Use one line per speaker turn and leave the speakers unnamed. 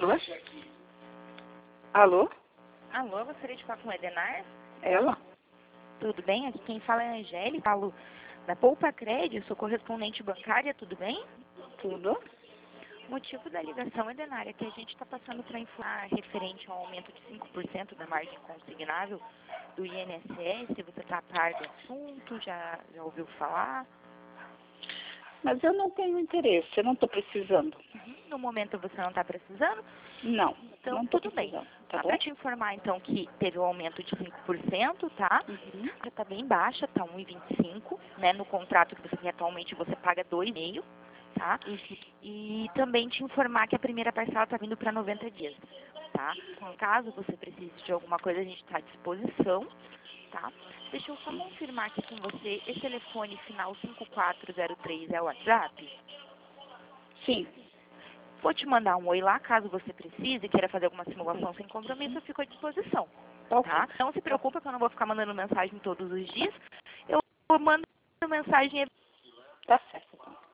Alô? Alô?
Alô, gostaria de falar com o Edenar?
Ela?
Tudo bem? Aqui quem fala é a Angélica, falo da Poupa Crédito, sou correspondente bancária, tudo bem?
Tudo?
O motivo da ligação, Edenar, é que a gente está passando para informar referente ao aumento de 5% da margem consignável do INSS. Você está a par do assunto, já ouviu falar?
Mas eu não tenho interesse, eu não estou precisando.
No momento você não está precisando?
Não,
Então,
não estou
tudo bem.
precisando. Tá bom?
Para te informar, então, que teve o aumento de 5%, tá?
Uhum.
Já está bem baixa, está 1,25, né? No contrato que você tem atualmente, você paga 2,5, tá?
Uhum.
E também te informar que a primeira parcela está vindo para 90 dias, tá? Caso você precise de alguma coisa, a gente está à disposição, tá? Deixa eu só confirmar aqui com você, esse telefone final 5403 é o WhatsApp?
Sim.
Vou te mandar um oi lá, caso você precise, queira fazer alguma simulação sem compromisso, eu fico à disposição,
Tá ok.
tá? Não se preocupa que eu não vou ficar mandando mensagem todos os dias. Eu mando mensagem.
Tá certo.